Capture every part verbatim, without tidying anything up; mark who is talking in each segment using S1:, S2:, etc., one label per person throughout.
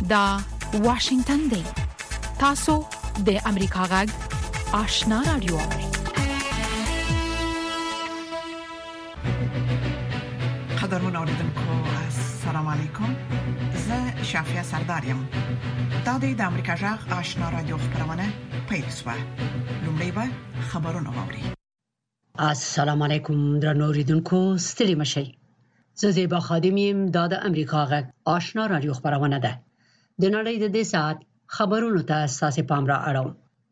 S1: دا واشنگتن دی. تاسو د امریکا غږ آشنا رادیو.
S2: قدرمن اوریدونکو السلام علیکم. زه شافیا سردارم. دا د امریکا غږ آشنا رادیو خبرونه پیښه. لومړی به خبرونه واوري.
S3: السلام علیکم درنو اوریدونکو، ستړي مشئ. زه زیبا خادم یم. دا د امریکا غږ آشنا رادیو خبرونه ده. د نړۍ د دې ساعت خبرونو ته اساس پام را اړوم.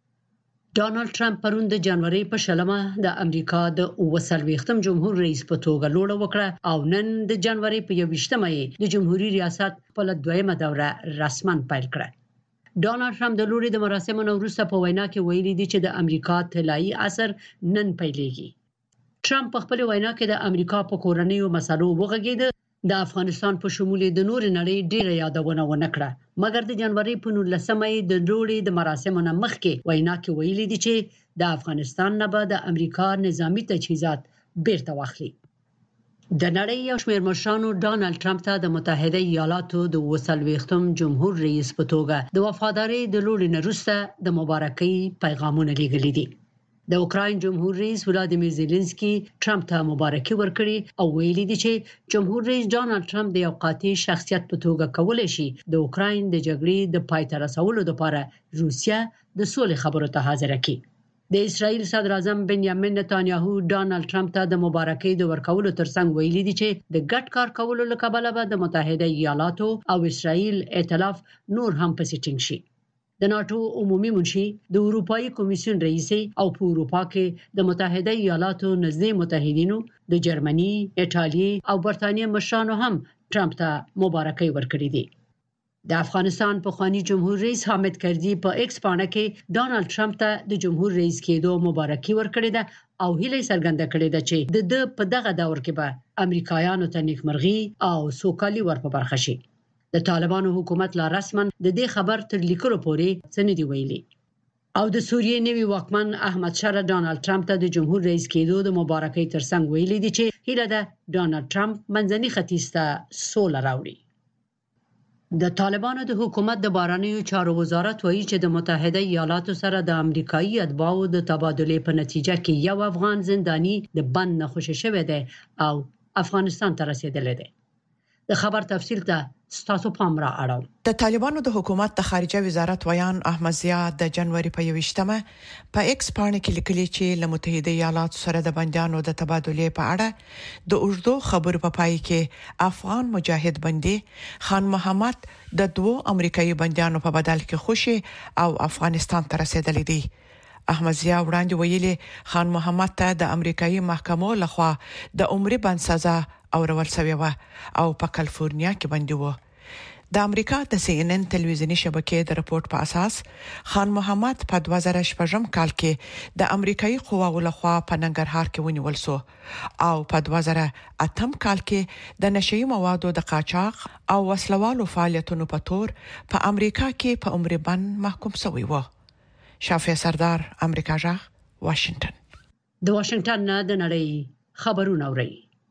S3: ډانلډ ټرمپ پرون د جنوري په شلمه د امریکا د اووه جمهور رئیس په توګه لوړه وکړه او نن د جنوري په یوویشتمه د جمهوریت ریاست خپل دویمه دوره رسماً پیل کړه. ډانلډ ټرمپ د لوړې د مراسمو نه وروسته په وینا کې ویلي دی چې د امریکا طلایي عصر نن پیلېږي. ټرمپ په خپل وینا کې د امریکا په کورنیو مسلو وغږېد. د افغانستان په شمول د نور نړۍ ډیره یادونه ونه کړه، مګر د جنوري په نولسمه د لوړې د مراسمو نه مخکې وینا کې ویلي دی چې د افغانستان نه به د امریکا نظامی تجهیزات بیرته واخلي. د نړۍ یو شمېر مشرانو ډانلډ ټرمپ ته د متحده ایالاتو د اووه جمهور رئیس په توګه د وفادارۍ د لوړې نه وروسته د مبارکۍ پیغامونه لیږلي دي. د اوکراین جمهور رئیس ولادیمیر زيلنسکي ټرمپ ته مبارکي ورکړي او ویلي دي چې جمهور رئیس ډانلډ ټرمپ د یو قاطع شخصیت په توګه کولای شي د اوکراین د جګړې د پای ته رسولو لپاره روسیه د سولې خبرو ته حاضر کړي. د اسرائیل صدر اعظم بنیامین نتانیاهو ډانلډ ټرمپ ته د مبارکۍ د ورکولو ترڅنګ ویلي دي چې د ګډ کار کولو لپاره به د متحده ایالاتو او اسرائیل ائتلاف نور هم پسې ټینګ شي. د ناتو عمومي منشي د اروپאי کمیسیون رئیس او په اروپا کې د متحده ایالاتو نږدې متحدینو د جرمني، ایټالیا او برتانیې مشرانو هم ټرمپ ته مبارکۍ ورکړې دي. د افغانستان پخوانی جمهور رئیس حامد کرزي په ایکس پاڼه کې ډانلډ ټرمپ ته د جمهور رئیس کېدو مبارکي ورکړې ده او هیله څرګنده کړې ده چې د په دغه دور کې به امریکایانو ته نیکمرغي او سوکالي ورپه برخه شي. د طالبانو حکومت لا رسماً د دې خبر تر لیکلو پورې څه نه دی ویلي. او د سوریې نوي واکمن احمد شاه ډانلډ ټرمپ ته د جمهور رئیس کېدو د مبارکۍ ترڅنګ ویلي دي چې هیله ده ډانلډ ټرمپ منځني ختیځ ته سوله راوړي. د طالبانو د حکومت د بهرنیو چارو وزارت وایي چې د متحده ایالاتو سره د امریکایي اتباعو د تبادلې په نتیجه کې یو افغان زندانی د بند نه خوشی شوی دی او افغانستان ته رسیدلی دی. د خبر تفصیل ته ستاسو پام را اړوم.
S2: د طالبانو د حکومت د خارجه وزارت ویان احمد ضیا د جنوري په یوویشتمه په ایکس پاڼه کې لیکلي چې له متحده ایالاتو سره د بندیانو د تبادلې په اړه د اوږدو خبرو په پای کې افغان مجاهد بندي خان محمد د دوو امریکایي بندیانو په بدل کې خوشي او افغانستان ته رسیدلی دی. احمد ضیا وړاندې ویلي خان محمد ته د امریکایي محکمو لخوا د عمري بند سزا اورول شوې و او په کالیفورنیا کې بندي و. د امریکا د سی ان ان تلویزیونی شبکې د رپورت په اساس خان محمد په دوه زره شپږم کال کې د امریکایي قواو لخوا په ننګرهار کې ونیول شو او په دوه زره اتم کال کې د نشئی موادو د قاچاق او وسلوالو فعالیتونو په تور په امریکا کې په عمري بند محکوم شوی و. شافیا سردار، امریکا غږ، واشنگتن.
S3: د واشنگتن نه د نړۍ خبرونه اوري.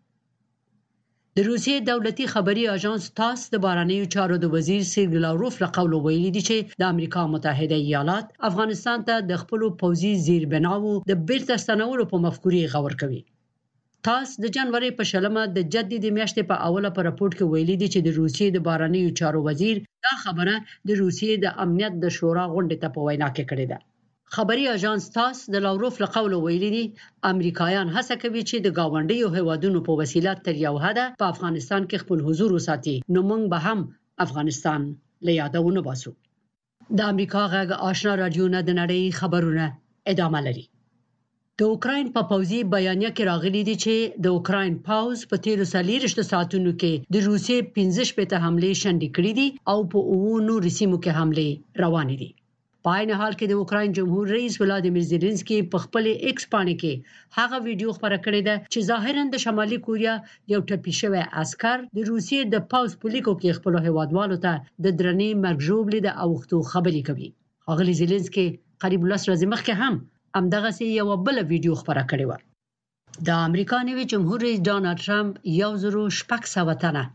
S3: د روسیې دولتي خبري اژانس تاس د بهرنیو چارو د وزیر سرګی لاوروف له قوله ویلي دي چې د امریکا متحده ایالات افغانستان ته د خپل پوځي زیربناوو د بیرته ستنولو په مفکورې غور کوي. تاس د جنوري په شلمه د جدي میاشتې په اوله په راپور کې ویلي دي چې د روسیې د بهرنیو چارو وزیر دا خبره د روسیې د امنیت د شورا غونډې ته په وینا کې کړې ده. خبري اژانس تاس د لاوروف له قوله ویلي دي امریکایان هڅه کوي چې د گاونډیو هیوادونو په وسیله تر یو حده په افغانستان کې خپل حضور وساتي، نو موږ به هم افغانستان له یادونه باسو. د امریکا غږ آشنا رادیو نه د نړۍ خبرونه ادامه لري. د اوکراین په پوځي بیانیه کې راغلي دي چې د اوکراین پوځ په تیرو څلوېښتو ساعتونو کې د روسیې پنځه شپېته حملې شنډې کړې دي او په اووه نورو سیمو کې حملې روانې دي. په عین حال کې د اوکراین جمهور رئیس ولادیمیر زيلنسکي په خپل ایکس پاڼه کې هغه ویډیو خبره کړې ده چې ظاهراً د شمالي کوریا یو ټپي شوی عسكر د روسیې د پوځ په لیکو کې خپل هیوادوالو ته د درنې مرګ ژوبلې د اوختو خبرې کوي. هغه زيلنسکي قریب لس ورځې مخکې هم همدغه سي یو بل ویډیو خبره کړې و. د امریکا نوي جمهور رئیس ډانلډ ټرمپ یو زرو شپږ سوه تنه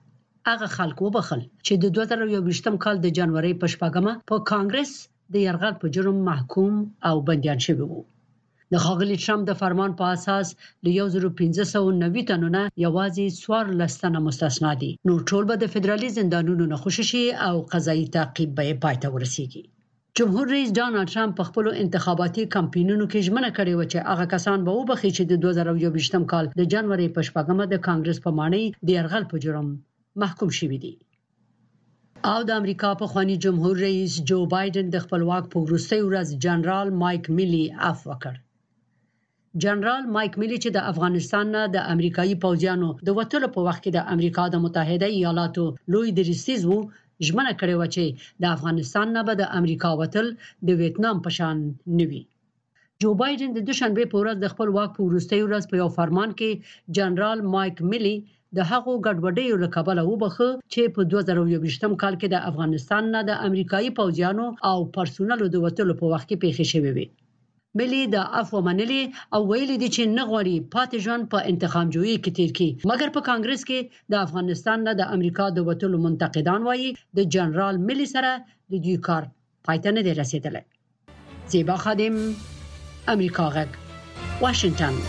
S3: هغه خلکو وبخل چې د دوه زره یوویشتم کال د جنوري په شپږمه په کانګرس د یرغل په جرم محکوم او بنديان شوی وو. د ښاغلي ټرمپ د فرمان په اساس د یو زره پنځه سوه نوي تنونه یوازې څوارلس تنه مستثنا دي. نو ټول به د فدرالي زندانونو نه خوشی شي او قضایي تعقیب به پای ته ورسیږي. جمهور رئیس ډانلډ ټرمپ په خپل انتخاباتي کمپاینونو کې ژمنه کړې و چې هغه کسان به وبخښي چې د دوه زره یوویشتم کال د جنوري په شپږمه د کانګرس په مانۍ د یرغل په جرم محکوم شوي دي. او د امریکا په خواني جمهور رئیس جو بایدن د خپلواک په وروستي ورځ جنرال مایک میلی عفو وکړ. جنرال مایک میلی چې د افغانستان نه د امریکایي پوځیانو د وټلو په وخت کې د امریکا د متحده ایالاتو لوی درستیز وو، ژمنه کړې و چې د افغانستان نه به د امریکا وټل د ویتنام په شان نوي. جو بایدن د دوشنبه په ورځ د خپل واک په وروستي ورځ په یو فرمان کې جنرال مایک میلی د هغو ګډوډیو له کبله وبخښه چې په دوه زره یوویشتم کال کې د افغانستان نه د امریکایي پوځیانو او پرسونلو د وټلو په وخت کې پیښې شوې وي. ملي د عفو منلي او ویلي دي چې نه غواړي پاتې ژوند په انتقام جوړي کې تیر کړي، مګر په کانګرس کې د افغانستان نه د امریکا د وټلو منتقدان وایي د جنرال ملي سره د دوی کار پای ته نه دی رسیدلی. زیبا خادم، امریکا غږ، واشنگټن.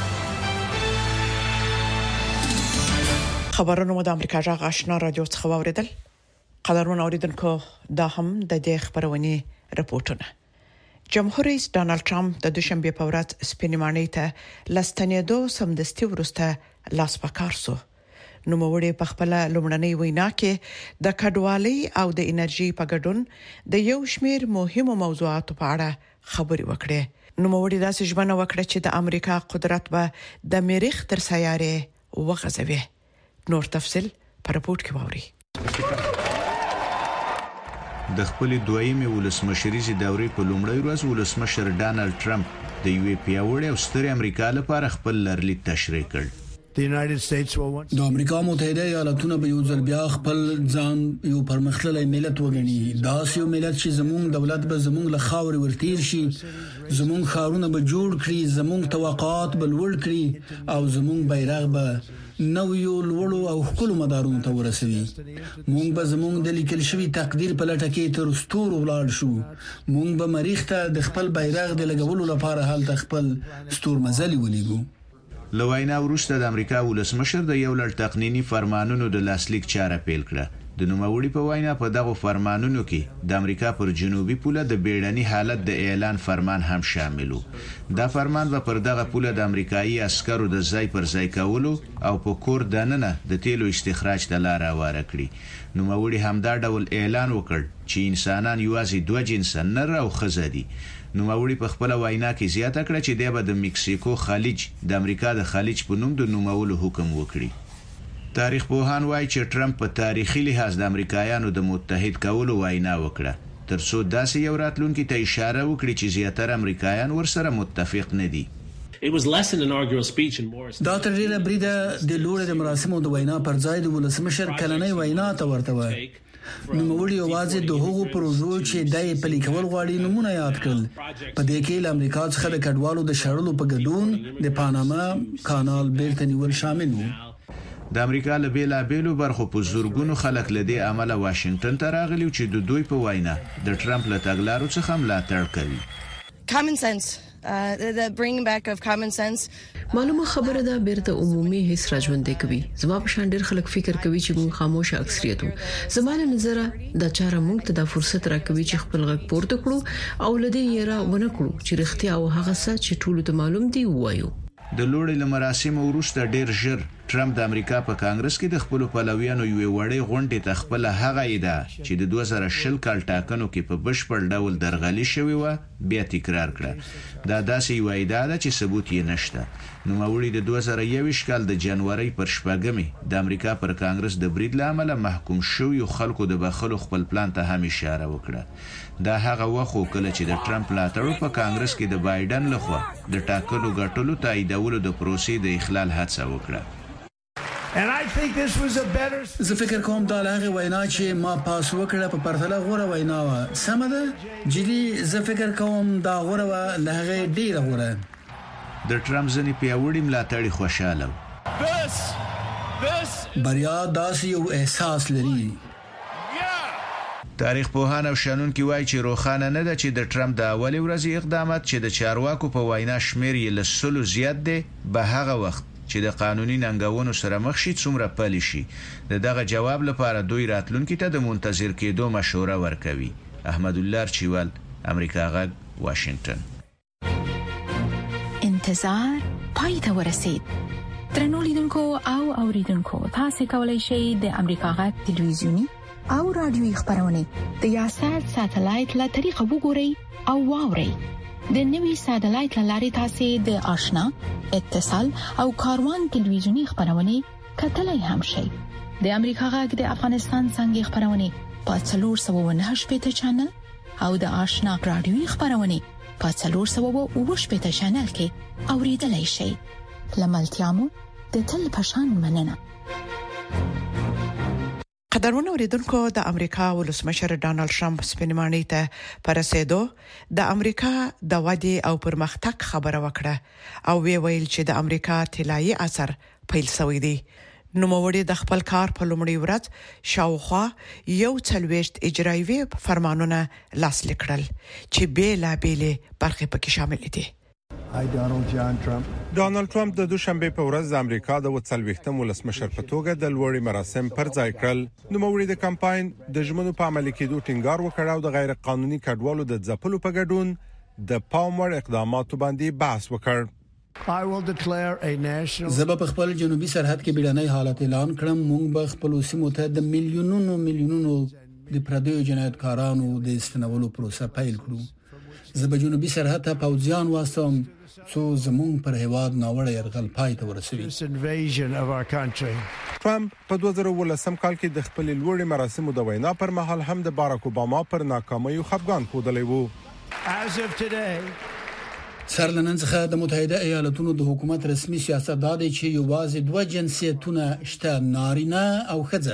S2: خبرونه مو د امریکا غږ آشنا رادیو څخه واوریدل. قدرمن اوریدونکو، دا هم د دې خبرونه رپورټونه. جمهور رئیس ډانلډ ټرمپ د دوشنبه په ورځ سپینمانۍ ته لستنېدو سمدستي ورسته لاس پکار سو. نو موړي په خپل لومړنۍ وینا کې د کډوالۍ او د انرژي په ګډون د یو شمیر مهمو موضوعاتو په اړه خبري وکړې. نو موړي داسې ژمنه وکړه چې د امریکا قدرت به د مریخ تر سیارې وغځوي. نور تفصيل په رپورت کې ووري.
S4: د خپل دویمه ولسمشریزي دورې په لومړۍ ورځ ولسمشر ډانلډ ټرمپ د یو پیاوړي او ستر امریکا لپاره خپل لرلید تشریح کړ.
S5: د امریکا متحده ایالاتونه به یو ځل بیا خپل ځان یو پرمختللی ملت وګڼي. دا یو ملت چې زموږ دولت به زموږ له خاورې ورتیر شي، زموږ خاورونه به جوړ کړي، زموږ توقعات به لوړ کړي او زموږ بیرغ به نو یو لوړو او خپل مدارونو ته ورسوي. مونږ به زموږ د لیکل شوی تقدیر په لټه کې تر ستورو ولاړ شو. مونږ به مریخ ته د خپل بیرغ د لګولو لپاره هلته خپل ستور مزلي ولېګو.
S4: لوینا وروسته د امریکا ولسمشر د یو لړ تقنینی فرمانونو د لاسلیک چاره پیل کړه. د نوموړي په وینا په دغه فرمانونو کې د امریکا پر جنوبي پوله د بیړني حالت د اعلان فرمان هم شامل و. دا فرمان به پر دغه پوله د امریکایي عسکرو د ځای پر ځای کولو او په کور دننه د تیلو استخراج ته لار هواره کړي. نوموړي هم دا ډول اعلان وکړ چې انسانان یوازې دوه جنسه نر او ښځه دي. نوموړي په خپل وینا کې زیاته کړه چې دی به د میکسیکو خلیج د امریکا د خلیج په نوم د نومولو حکم وکړي. تاریخ پوهان وایي چې ټرمپ په تاریخي لحاظ د امریکایانو د متحد کولو وینا وکړه ترڅو داسې یو راتلونکي ته اشاره وکړي چې زیاتره امریکایان ورسره متفق نه دي.
S5: دا تر ډیره بریده د لوړ د مراسمو د وینا پر ځای د ولسمشر کلنۍ وینا ته ورته و. نو موږ یوازې د هغو پروژو چې دای په لیکول غواړي نمونه یاد کړل. په دې کې د امریکا څخه د کډوالو د شړلو په ګډون د پاناما کانال بیرته نیول شامل وو.
S4: د امریکا له بیلا بیلو برخو په زورګونو خلک له دې عمله واشنگټن ته راغلي چې د دوی په وینا د ټرمپ له تګلارو څخه ملاتړ کوي.
S6: common sense uh, the bringing back of common sense.
S7: معلومه خبره ده بیرته عمومي هیڅ راځوندې کوي. زما په شان ډېر خلک فکر کوي چې موږ خاموش اکثریت وو. زمانه نظر د چاره موږ ته د فرصت راکوي چې خپل غږ پورته کړو او لدی یې را ونه کړو چې رښتیا او هغه څه چې ټول ته معلوم دی وایو.
S4: د لوړې مراسمو وروسته ډیر ژر ټرمپ د امریکا په کانګرس کې د خپل پلویانو یو وړې غونډې ته خپل هغه ایده چې د دوه زره شل کال ټاکنو کې په بشپړ ډول درغلي شوی و بیا تکرار کړه. دا داسې یو ایده ده چې ثبوت یې نشته. نوموړي د دوه زره یوویشت کال د جنوري پر شپږمې د امریکا پر کانګرس د برید لامل محکوم شوی خلکو د بخلو خپل پلان ته هم اشاره وکړه. دا هغه وخت کله چې د ټرمپ لاتړو په کانګرس کې د بایدن لخوا د ټاکنو ګټلو تاییدولو د پروسې د اخلال هڅه وکړه.
S5: زه فکر کوم دا هغه وینا چې ما پاس وکړه په پرتله غوړه وینا و. سم ده جدي زه فکر کوم دا غوړه و له هغه ډیره غوړه.
S4: د ټرمپ ځنی پیاوړي ملاتړي خوشاله
S5: بریا داسې یو احساس لري.
S4: تاریخ پوهان او شنونکي وایي چې روښانه نه ده چې د ټرمپ د اولي ورځې اقدامات چې د چارواکو په وینا شمیر یې له سلو زیات دی به هغه وخت چې د قانوني ننګونو سره مخ شي څومره پلي شي. دغه جواب لپاره دوی راتلونکي ته د منتظر کېدو مشوره ورکوي. احمد الله چوال، امریکا غږ، واشنگټن.
S1: انتظار پای ته ورسید. درنو لیدونکو او اوریدونکو، تاسو کولی شئ د امریکا غږ ټلویزیونی او رادیوي خبرونه د یاشات ساتلایت له طریقو وګورئ او واورئ. د نوي ساتلایت لارې تاسو د آشنا، اتصال او کاروان ټلویزیونی خبرونه کتلای هم شئ. د امریکا غږ د افغانستان څنګه خبرونه په څلور سوه و نهه شپږ چینل او د آشنا رادیوي خبرونه په څلور سوه و اووه شپږ چینل کې اوریدلای شئ. لملتيامو د تل پشان مننه.
S2: قدرمن اوریدونکو، د امریکا ولسمشر ډانلډ ټرمپ سپینمانۍ ته پرسیدو د امریکا د ودې او پرمختګ خبره وکړه او وی ویل چې د امریکا طلایي عصر پیل شوی دی. نوموړي د خپل کار په لومړي ورځ شاوخوا یو څلويشت اجرایي فرمانونه لاسلیک کړل چې بیلا بیلې برخې پکې شامل دي.
S8: ډانلډ ټرمپ د دوشنبه په ورځ د امریکا د وڅلويختم ولسمشر په توګه د لوړي مراسم پر ځای کړل. نوموړي د کمپاین د ژمنو په عملي کېدو ټینګار وکړ او د غیر قانوني کډوالو د ځپلو په ګډون د پاموړ اقداماتو باندې بحث وکړ.
S5: زه په خپل جنوبي سرحد کې بیړنۍ حالت اعلان کړم. موږ به خپل سیمو ته د میلیونونو میلیونونو د پردیو جنایتکارانو د استنولو پروسه پیل کړو. زه په جنوبي سرحد ته پوځیان واستوم څو زموږ پر هیواد ناوړه يرغل پای ته ورسوي.
S8: ټرمپ په دوه زره ولسم کال کې د خپل لوړي مراسمو د وینا پر مهال هم د باراک اوباما پر ناکامۍ خفګان خوده وو.
S5: سرلنن څخه د متحده ایالاتونو د حکومت رسمي سیاست دا دی چې یوازې دوه جنسیتونه شته، نارینه او ښځه.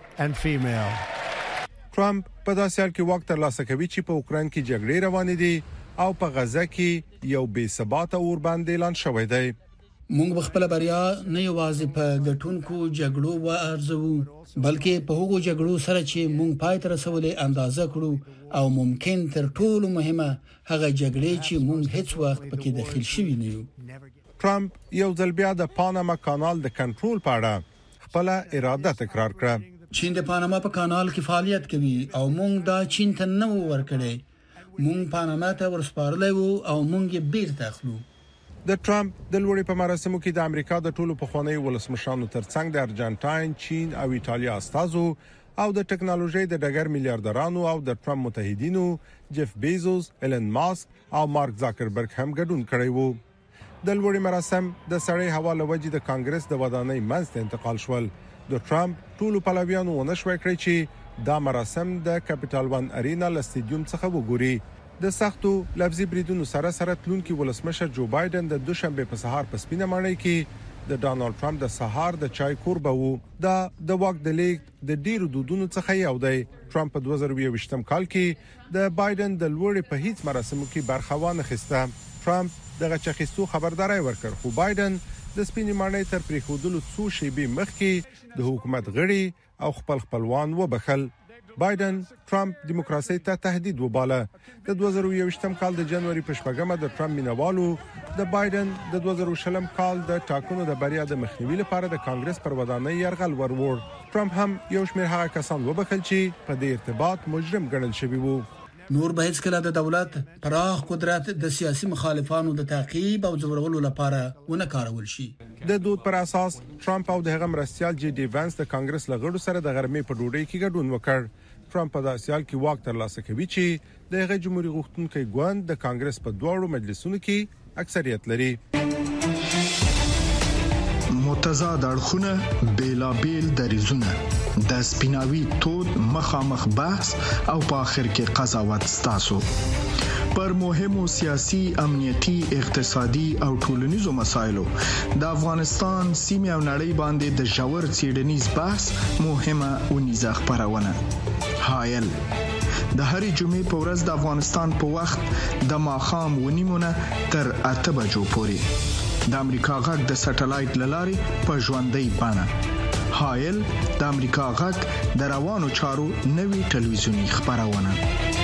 S8: ټرمپ په داسې حال کې وخت ترلاسه کوي چې په اوکران کې جګړې روانې دي او په غزه کې یو بې ثباته اور باندې اعلان شوی دی.
S5: موږ خپل بریا نه یوازې په ګټونکو جګړو وارزو، بلکې په هغو جګړو سره چې موږ پای ته رسولې اندازه کړو او ممکن تر ټولو مهمه هغه جګړې چې موږ هیڅ وخت پکې داخل شوي نه یو.
S8: ټرمپ یو ځل بیا د پاناما کانال د کنټرول په اړه خپل اراده تکرار کړه.
S5: چین د پاناما په کانال کې فعالیت کوي او موږ دا چین ته نه ورکړې. موږ پاناما ته ورسپارلې وو او موږ یې بیرته اخلو.
S8: د ټرمپ د لوړي په مراسمو کې د امریکا د ټولو پخواني ولسمشرانو ترڅنګ د ارجنټاین، چین او ایتالیا استازو او د ټکنالوژي د ډګر میلیارډرانو او د ټرمپ متحدینو جيف بیزوس، ایلن ماسک او مارک زاکربرګ هم ګډون کړی وو. د لوړي مراسم د سړې هوا لوجې د کانګرس د ودانۍ منځ ته انتقال شول. د ټرمپ ټولو پلویانو ونشوي کړی چې دا مراسم د کیپټل ون ارینا ل سټیډیوم څخه وګوري. د سختو لفظي بریدونو سره سره تلونکي ولسمشر جو بایدن د دوشنبه په سهار په سپینه ماڼۍ کې د ډانلډ ټرمپ د سهار د چای کوربه وو. دا د واک د لیک د ډیرو دودونو څخه یو دی. ټرمپ په دوه زره یوویشتم کال کې د بایدن د لوړې په هیڅ مراسمو کې برخه وانه خسته. ټرمپ دغه چخیستو خبرداري ورکړ، خو بایدن د سپینې ماڼۍ تر پریښودلو څو شیبې مخکې د حکومت غړي او خپل خپلوان وبخل. بایدن ټرمپ دیموکراسي ته تهدید وباله. د دوه زره یوویشتم کال د جنوري په شپږمه د ټرمپ مینوالو د بایدن د دوه زره شلم کال د ټاکنو د بریا د مخنیوي لپاره د کانګرس پر ودانۍ يرغل ورور. ټرمپ هم یو شمېر هغه کسان وبخل چې په دې ارتباط مجرم ګڼل شوی وو.
S5: نور به هیڅ کله د دولت پراخ قدرت د سیاسي مخالفانو د تعقیب او ځورولو لپاره ونه کارول شي.
S8: د دود پر اساس ټرمپ او د هغه مرستيال جی ډي وانس د کانګرس لغړو سره د غرمې په ډوډۍ کې ګډون وکړ. ټرمپ په داسې حال کې واک ترلاسه کوي چې د هغه جمهوریت غوښتونکو ګوند د کانګرس په دواړو مجلسونو کې اکثریت لري.
S9: متضاد اړخونه، بیلابیل دریزونه، د سپیناوي تود مخامخ بحث او په اخر کې قضاوت ستاسو پر مهمو سیاسي، امنیتي، اقتصادي او ټولنیزو مسایلو د افغانستان سیمه او نړۍ باندې د ژور څېړنیز بحث مهمه اونیزه خبرونه. هایل د هرې جمعې په ورځ د افغانستان په وخت د ماښام ونیمونه تر اته بجو پورې د امریکا غږ د سټلایټ لارې په ژوندۍ بڼه هایل د امریکا غږ د روانو چارو نوي ټلویزیونی خبرونه.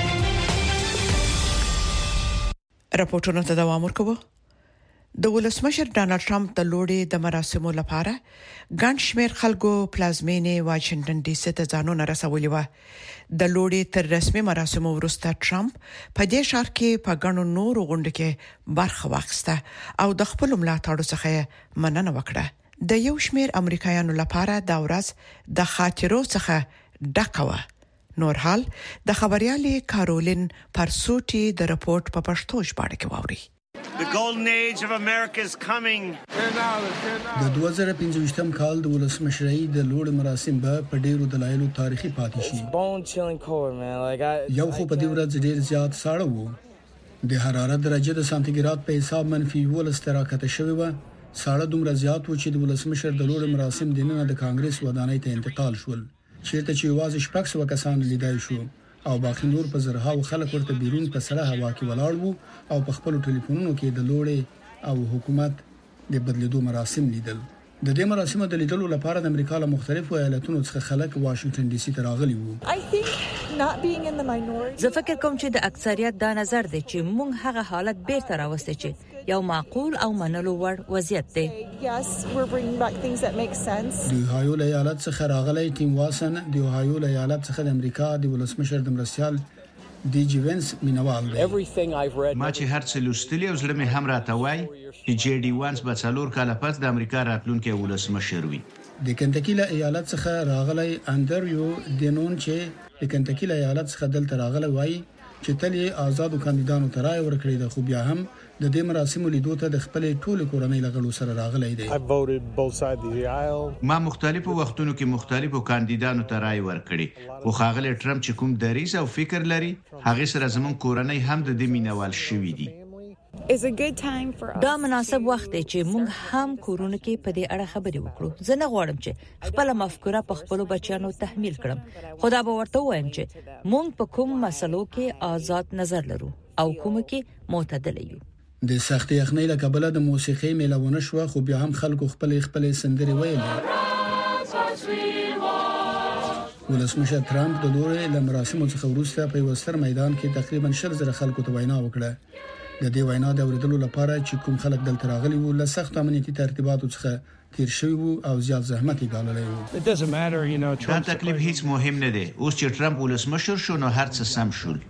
S2: راپورټونه ته دوام ورکوي. د ولسمشر ډانلډ ټرمپ د لوړې د مراسمو لپاره ګڼ شمېر خلکو پلازمینې واشنگټن ډي سي ته ځانونه رسولي و. د لوړې تر رسمي مراسمو وروسته ټرمپ په دې ښار کې په ګڼو نورو غونډو کې برخه واخیسته او د خپل ملاتړو څخه مننه وکړه. د یو شمېر امریکایانو لپاره دا ورځ د خاطرو څخه ډکه وه. نور حال د خبريالې کارولین پرسوټي د رپورت په پښتو ژباړه کې واوري.
S10: The golden age of America is coming.
S5: د دوه زره پنځويشتم کال د ولسمشرۍ د لوړ مراسم به په ډیرو دلایلو تاریخي پاتې شي. یو خو په دې ورځ ډیر زیات ساړه وو. د حرارت درجه د سانتیګراد په حساب منفي ولس تراکته شوی و. ساړه دومره زیات و چې د ولسمشر د لوړ مراسم دننه د کانګرس ودانۍ ته انتقال شول. چیرته چې واځ شپږ سو کسان لیدای شو او باقي نور په زرهاو خلک ورته بیرون په سړه هوا کې ولاړ وو او په خپل ټلیفونونو کې د لوړې او حکومت د بدلیدو مراسم لیدل. د دې مراسمو د لیدلو لپاره د امریکا له مختلفو ایالتونو څخه خلک واشنگټن ډي سي ته راغلي وو.
S11: زه فکر کوم چې د اکثریت دا نظر دی چې موږ هغه حالت بیرته راوستي چې یو معقول او منلو وړ وضعیت دی.
S5: د اوهایو ایالت څخه راغلی ټیم واسن د اوهایو ایالت څخه د امریکا د ولسمشر د مرستيال ډي جي وینس مینوال دی.
S4: ما چې هر څه لوستلی او زړه مې هم راته وای چې جي ډي وانس به څلور کاله پس د امریکا راتلونکي ولسمشر وي.
S5: د کنټکی ایالت څخه راغلی اندریو دینون چې د کنټکی ایالت څخه دلته راغلی وای چې تل یې آزادو کاندیدانو ته رائے ورکړي د خو بیا هم د دې مراسمو لیدو ته د خپل ټولو کورنۍ لغړو سره راغلی دی.
S4: ما مختلفو وختونو کې مختلفو کاندیدانو ته رائے ورکړي خو خاغلی ټرمپ چې کوم دریځ او فکر لري هغه سره زمون کورنۍ هم د دې مینوال شوي دي.
S11: دا مناسب وخت دی چې موږ هم کورونه کې په دې اړه خبرې وکړو. زه نه غواړم چې خپل مفکوره په خپل بچیانو تحمیل کړم. خدا به ورته وایم چې موږ په کوم مسلو کې آزاد نظر لرو او کوم کې معتدل یو.
S5: د سختي یخنۍ له کبله د موسیقي میلاونه شو خو بیا هم خلکو خپل خپل سندري ویلې. ولسمشر ترامپ د لوري له مراسمو څخه وروسته په وستر میدان کې تقریبا شل زره خلکو ته وینا وکړه. د دې وینا د اوریدلو لپاره چې کوم خلک دلته راغلي وو له سخت امنیتي ترتیباتو څخه تیر شوی وو او زیات زحمت یې ګاللی وو.
S4: دا تکلیف هیڅ مهم نه دی. اوس چې ټرمپ ولسمشر شو نو هر څه سم شول.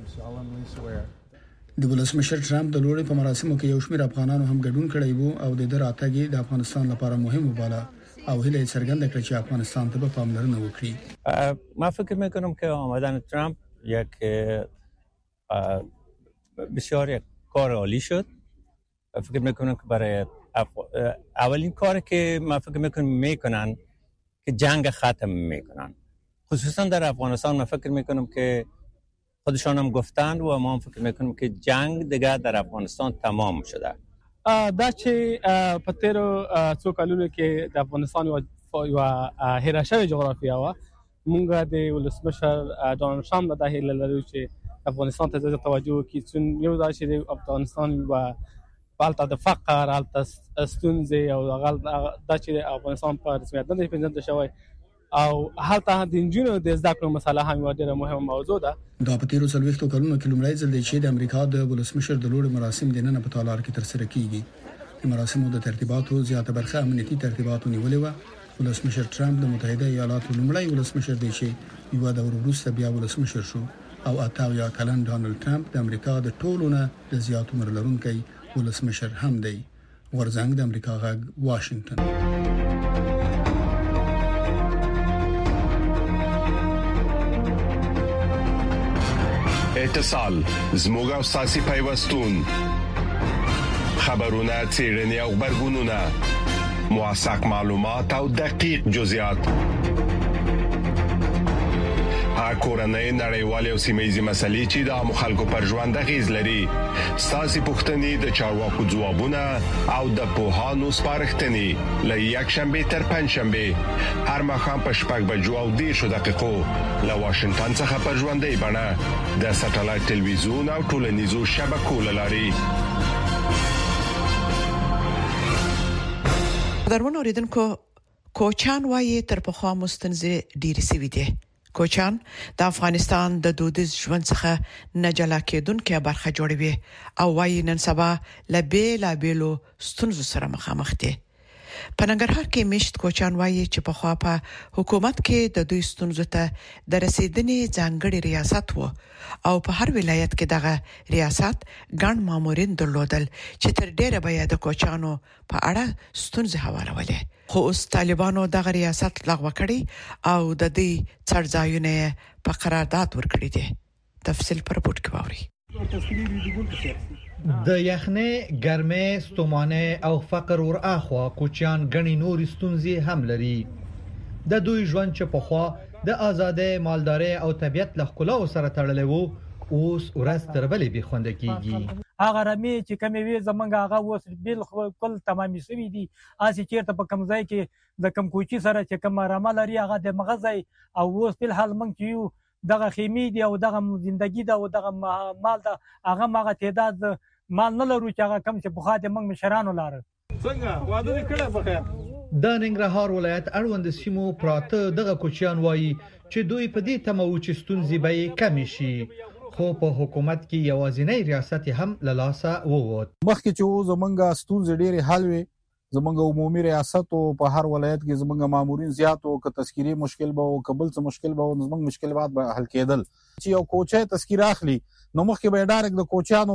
S5: د ولسمشر ټرمپ د لوړې په مراسمو کې یو شمېر افغانانو هم ګډون کړی وو او د دې راتګ د افغانستان لپاره مهم وباله او هیله څرګنده کړه چې افغانستان ته به پاملرنه وکړي.
S12: ما فکر میکنم که آمدن ترامپ یک بسیار یک کار عالی شد. فکر میکنم که برای اولین کاری که ما فکر میکنم میکنن که جنگ ختم میکنن. خصوصا در افغانستان ما فکر میکنم که خودشان هم گفتند و ما هم فکر میکنیم که جنگ دیگه در افغانستان تمام شده.
S13: دا چې په تیرو څو کلونو کې د افغانستان یو هیره شوې جغرافیه و مونږ د ولسمشر ډانلډ ټرمپ د هیله لرو چې افغانستان ته زیات توجه وکړي چې یو دا چې د افغانستان و بالته د فقر الته ستونزې او دا چې افغانستان په رسمیت نه پیژندل شوی او هلته د انجینو د زده کړو مسله هم یو ډېره مهمه موضوع ده.
S5: دا په تیرو څلوېښتو کلونو کې لومړی ځل دی چې د امریکا د ولسمشر د لوړ مراسم د نن په تالار کې ترسره کیږي. د مراسمو د ترتیباتو زیاته برخه امنیتي ترتیباتو نیولې و. ولسمشر ټرمپ د متحده ایالاتو لومړی ولسمشر دی چې یو د وروسته بیا ولسمشر شو او اتاویا کلن ډانلډ ټرمپ د امریکا د ټولونه د زیاتو عمر لرونکي ولسمشر هم دی. ورزنګ د امریکا غږ واشنگټن.
S14: اتصال زموږ او ساسي پیوستون خبرونه چیرنی او خبرګونونه موثق معلومات او دقیق جزئیات هر کورنۍ نړیوالې او سیمه‌یزې مسلې چې د مخالکو پر ژوند غیز لري ساسي پښتني د چارواکو ځوابونه او د پوهانو سپارښتنې لې یک شنبه تر پنځ شنبه هر مخام په شپږ بجو او دیرشو دقیقو له واشنگټن څخه پر ژوندۍ بڼه د ساتلایت ټلویزیون او ټولنیزو شبکو لاري.
S2: درمن اوریدونکو کوچان وايي تر پخوا مستنزه ډیر سوي دي. کوچان د افغانستان د دودیز ژوند څخه نه جلا کېدونکې برخه جوړوي او وايي نن سبا لبه لابلو ستونزو سره مخامخ دي. په ننګرهار کې مشت کوچان وايي چې په خوا په حکومت کې د دوی ستونزو ته د رسیدنې ځانګړي ریاست وو او په هر ولایت کې دغه ریاست ګڼ مامورین درلودل چې تر ډیره به د کوچانو په اړه ستونزې حوالولې. خو اوس طالبانو دغه ریاست لغوه کړی او د دې څرځایونه په قرارداد ورکړي دي. تفصیل پر رپورت کې واوري.
S15: د یخنې ګرمه ستومانه او فقر ور اخوا کوچیان غني نور ستونزې هم لري. د دوی ژوند چې په خوا د آزادۍ مالداري او طبيعت له خلا سره تړلې وو اوس ورځ تر بلې به خوند کیږي.
S16: هغه رمي چې کمی وی زمونږ هغه اوس بالکل تمامي شوی دي. اسی چیرته په کمزای کې د کم کوچی سره چې کم رمه لري هغه د مغزای او اوس په حال مونږ یو دغه خیمه دی او دغه ژوندۍ دا او دغه مال دا هغه ماغه تعداد مال نه لرو چې هغه کم چې بخا د موږ مشرانو لاره
S15: څنګه واده کړه په خیر. د ننګرهار ولایت اړوند سیمو پراته دغه کوچیان وایي چې دوی په دې تمو چې ستونزې به کم شي خو په حکومت کې یوازینی ریاست هم للاسه ووت.
S17: مخکې چې زمونږه ستونزې ډېرې حل وي زمونږه عمومي ریاست او په هر ولایت کې زمونږه مامورین زیات او ک تذکيري مشکل به او قبل څه مشکل به زمونږ مشکلات به حل کېدل. چې یو کوچه تذکير اخلي نو مخکې به ډایرکټ د کوچانو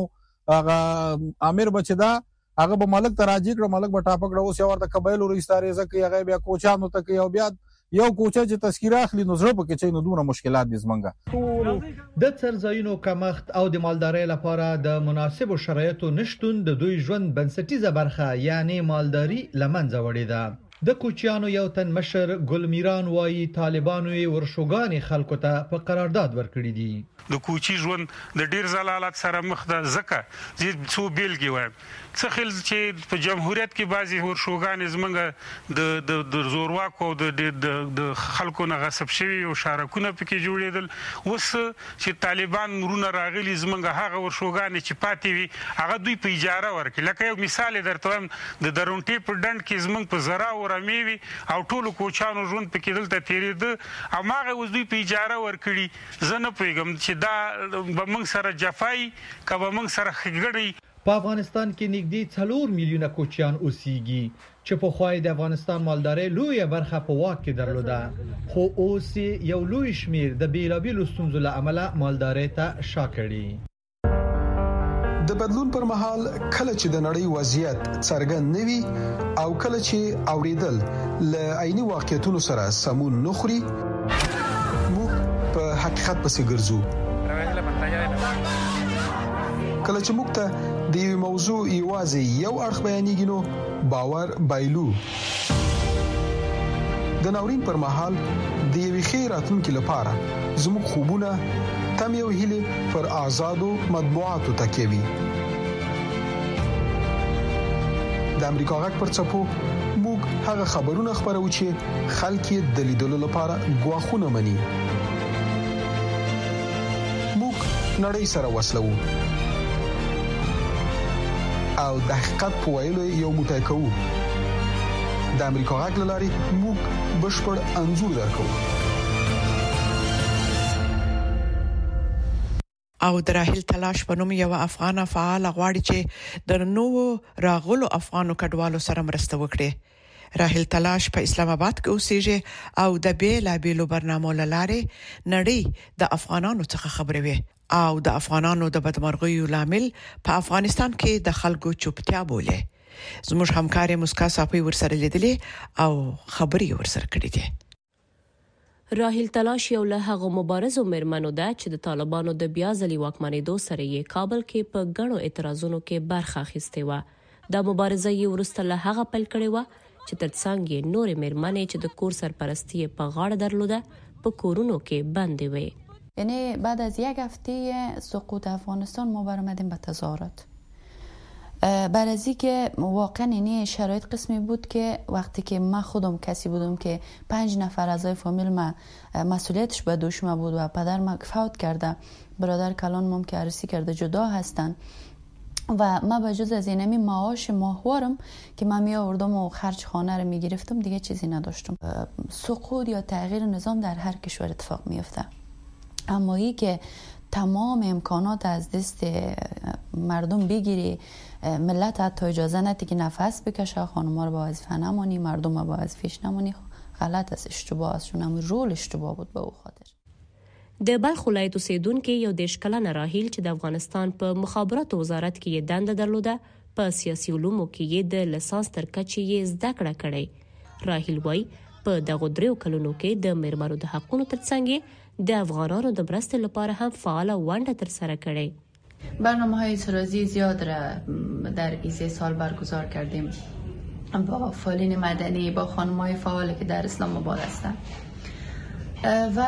S17: هغه امیر بچدا هغه به ملک تراجی کړ ملک به ټاپک کړ اوس یو ورته قبایل ورستاري ځکه هغه بیا کوچانو ته یو بیا یو کوچه چې تذکير اخلي نو زړه پکې چې نو دوه مشکلات دي زمونږه.
S15: د څرځایونو کمښت او د مالدارۍ لپاره د مناسبو شرایطو نشټون د دوی ژوند بنسټیزه برخه یعنی مالداري لمنځه وړي ده. د کوچیانو یو تن مشر ګل میران وایي طالبانو ورشوګانی خلکو ته په قرارداد ورکړي دي.
S18: د کوچی ژوند د ډیر زلالت سره مخ ده زکه چې څو بیلګي وایم څه خل چې په جمهوریت کې بعضی ورشوګان زمنګ د د د زورواکو د د خلکو نه غصب شوی او شارکونه پکې جوړېدل. اوس چې طالبان مرونه راغلي زمنګ هغه ورشوګان چې پاتې وي هغه دوی په اجاره ورکړي. لکه یو مثال درته وایم د درونټي په ډند کې زمنګ په زرا او رمیوي او ټولو کوچانو ژوند پکې دلته تیرېده او هغه اوس دوی په اجاره ورکړي. زه نه پوهیږم چې دا به موږ سره جفای کبه موږ سره خګړی.
S15: په افغانستان کې نږدې څلور میلیونه کوچیان اوسېږي چې په خوای د افغانستان مالداري لویه برخه په واک کې درلوده خو اوس یو لوی شمیر د بیلابیلو ستونزو له امله مالداري ته شاکړي.
S19: د بدلون پر مهال کله چې د نړۍ وضعیت څرګند نوي او کله چې اوریدل ل عیني واقعیتونو سره سمون نخري موږ په حقیقت پسې ګرځو. کله چې موږ ته د یو موضوع ایوازي یو اړخ بیانېږي نو باور بایلو. د ناورین پر مهال د یوې خیراتونکو لپاره زموږ خوبونه تم یو هیله پر آزادو مطبوعاتو تکوي. د امریکا غږ پر چپو موږ هغه خبرونه خبرو چې خلک د لیدلو لپاره غواخونه مني. موږ نړۍ سره وسلو او د حقیقت په ویلو یو موټی کوو. د امریکا غږ لاري موږ بشپړ انزور درکو.
S2: او د راهیل تلاش په نوم یو افغان فعال غواړي چې د نوو راغلو افغانو کډوالو سره مرسته وکړي. راهیل تلاش په اسلام آباد کې اوسېږي او د بیلابیلو برنامو لاره نړۍ د افغانانو څخه خبروي او د افغانانو د بدمرغیو لامل په افغانستان کې د خلکو چوپتیا بوله. زموږ همکاري مسکا صافي ورسره لیدلې او خبري ورسره کړې دي.
S20: راهیل تلاش یو له هغه مبارزو مرمنو ده چې د طالبانو د بیا ځلي واکمنېدو سره یې کابل کې په غنو اعتراضونو کې برخه اخیستې و. د مبارزه یې ورسته له هغه پیل کړې و چې ترڅنګ یې نورې مرمنې چې د کور سرپرستی په غاړه درلوده په کورونو کې بندې وې.
S21: یعنی بعد از یک هفته سقوط افغانستان ما برآمدیم به تظاهرات. بعد از اینکه واقعا این شرایط قسمی بود که وقتی که من خودم کسی بودم که پنج نفر اعضای فامیل ما مسئولیتش به دوش ما بود و پدر ما فوت کرده، برادر کلان مام که عروسی کرده جدا هستن و ما به جز از اینمی معاش ماهوارم که من می آوردم و خرج خانه رو می گرفتم دیگه چیزی نداشتم. سقوط یا تغییر نظام در هر کشور اتفاق میفته، اما ای که تمام امکانات از دست مردم بگیری، ملت حتی اجازه نتی که نفس بکشه، خانم‌ها رو با وظیفه نمانی، مردم رو با وظیفه‌اش نمانی، غلط است، اشتباه است، چون هم رول اشتباه بود به او خاطر.
S20: د بلخ ولایت اوسیدونکو یو دیرش کلنه راهیل چې د افغانستان په مخابراتو وزارت کې دنده درلوده، په سیاسي علومو کې د لیسانس تر کچې یې زده کړه کړې. راهیل وایي په دغو دریو کلونو کې د میرمنو د حقونو ترڅنګ د افغانانو د مرستې لپاره هم فعاله ونډه ترسره کړې.
S21: برنامه‌های سرازی زیاد را در این سه سال برگزار کردیم با فعالین مدنی، با خانم‌های فعالی که در اسلام آباد هستند و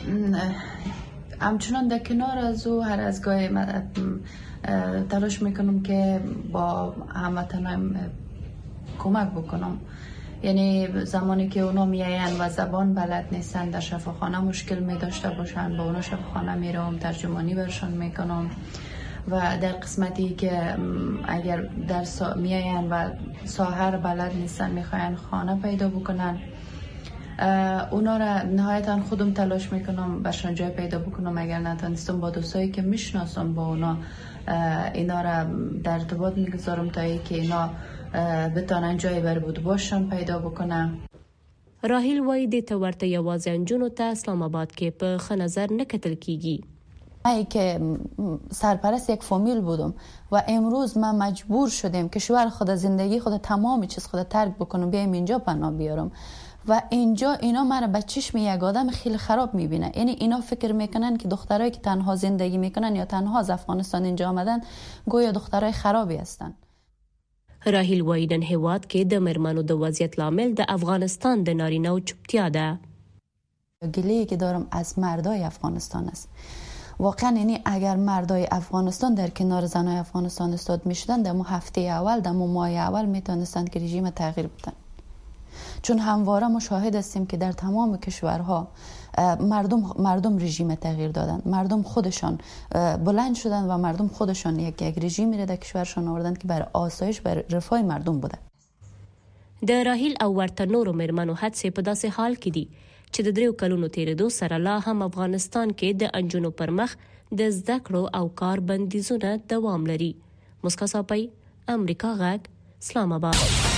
S21: همچنان در کنار از او هر از گاهی تلاش میکنم که با هموطنان کمک بکنم. یعنی زمانی که اونا میاین و زبان بلد نیستن، در شفاخانه مشکل می داشته باشن، با اونا شفاخانه میرم، ترجمانی برشان میکنم. و در قسمتی که اگر در سا... میاین و ساحر بلد نیستن، میخواین خانه پیدا بکنن، اونا را نهایتا خودم تلاش میکنم برشان جای پیدا بکنم. اگر نتونستم با دوستایی که میشناسم با اونا اینا را در ارتباط میگذارم تا ای که اینا بتانن جای بر بود باشن پیدا بکنن.
S20: راهیل وای د تورته یوازې انجونو ته اسلام آباد کې په ښه نظر نه کتل کیږي.
S21: ای که سرپرست یک فامیل بودم و امروز ما مجبور شدیم کشور خود، زندگی خود، تمام چیز خود ترک بکنم بیایم اینجا پناه بیارم و اینجا اینا مرا به چشم یک آدم خیلی خراب میبینه. یعنی اینا فکر میکنن که دخترایی که تنها زندگی میکنن یا تنها از افغانستان اینجا آمدن گویا دخترای خرابی هستن.
S20: راهیل وایي نن هیواد کې د میرمنو د وضعیت لامل د افغانستان د نارینه‌و چوپتیا ده.
S21: گله‌ای که دارم از مردای افغانستان است. واقعا یعنی اگر مردای افغانستان در کنار زنای افغانستان استاد میشدن، در مو هفته اول، در مو ماه اول میتونستند که رژیم تغییر بدن. چون همواره مشاهد هستیم که در تمام کشورها مردم مردم رژیم تغییر دادن، مردم خودشان بلند شدن و مردم خودشان یک یک رژیمی را در کشورشان آوردن که بر آسایش، بر رفاه مردم بوده.
S20: د راهیل او ورته نورو میرمنو هڅې په داسې حال کې دي چې د دریو کلونو تیرېدو سره لا هم افغانستان کې د انجونو پر مخ د زده کړو او کار بندیزونه دوام لري. مسکا صاحب، امریکا غږ، اسلام آباد.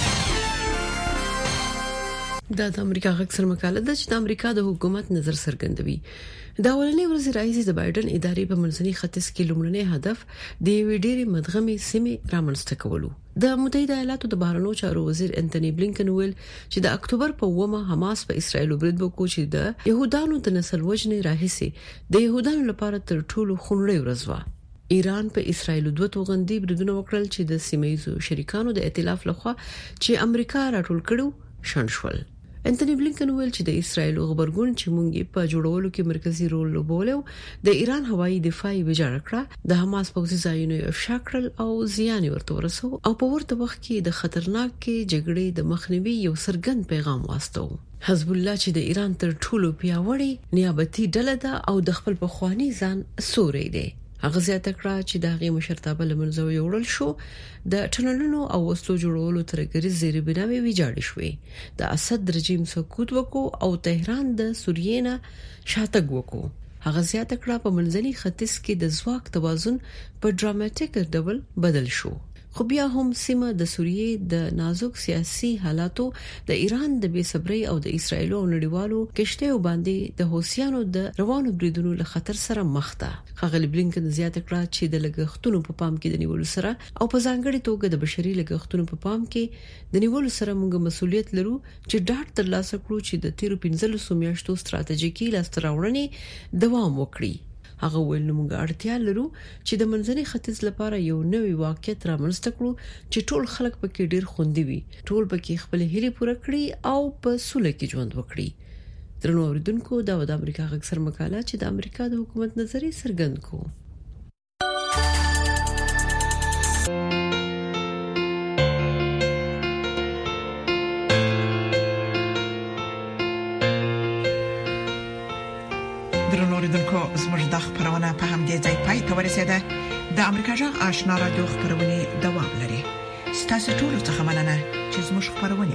S7: دا د امریکا غږ سره مقاله ده چې د امریکا د حکومت نظر څرګندوي. دا ولنې ورځ راځي د بایدن ادارې په منځني ختیځ کې لومړنی هدف د ویډيري مدغمي سیمې رامنځته کولو. د متحده ایالاتو د بهرنیو چارو وزیر انټونی بلینکن ویل چې د اکتوبر په اومه حماس په اسرایل برید وکړ چې د يهودانو د نسل وژنې راهیسي د يهودانو لپاره تر ټولو خونړی ورځ و. ایران په اسرایل دوه توغندي بریدونه وکړل چې د سیمایي شریکانو د ائتلاف لخوا چې امریکا راټول کړو شنشول. انټونی بلینکن ویل چې د اسرایل خبرګون چې مونږ په جوړولو کې مرکزی رول لوبولیو د ایران هوایي دفاعي وجاړ کړه، د حماس پوځي ځایونو افشا کړل او زیان ورته ورسو او په ورته وخت کې د خطرناک جګړې د مخنیوي یو سرګند پیغام واستو. حزب الله چې د ایران تر ټولو پیاوړی نیابتي ډله ده او د خپل پخوانی ځان سوري دی. هغه زیاته کړه چې د هغې مشرتابه لمنځه وړل شو، د ټنلونو او وسلو جوړولو ترګری زیری بناوي ویجاړ شوې، د اسد رژیم سقوط وکړو او تهران د سوریې نه شاتګ وکړو. هغه زیاته کړه په منځني ختیځ کې د ځواک توازن په ډراماټیک ډول بدل شو. خو بیا هم سیمه د سوریې د نازک سیاسي حالاتو د ایران د بې صبرۍ او د اسرایل او نړیوالو کشته باندې د حوثیانو د روانو بریدونو له خطر سره مخ ده. خغل بلینکن زیاته کړه چې د لګښتونو په پام کې د نیولو سره او په ځانګړي توګه د بشري لګښتونو په پام کې د نیولو سره موږ مسؤلیت لرو چې ډاټ ترلاسه کړو چې د تیرو پنځلسو میاشتو ستراتیژیکي لاستراوړنې دوام وکړي. هغه ویل موږ اړتیا لرو چې د منځني ختیځ لپاره یو نوې واقعیت رامنځته کړو چې ټول خلک پکې ډیر خوندي وي، ټول پکې خپل هیلې پوره کړي او په سوله کې ژوند وکړي. درنو اوریدونکو، دا د امریکا غږ سره مقاله چې د امریکا د حکومت نظریه څرګند کو.
S2: درنو اوریدونکو، زموږ د خبرونه په همدې ځای پای ته ورسیده. د امریکا جغ آشنا رادیو خبرونه دوام لري. ستاسو ټول څه مننه چې زموږ خبرونه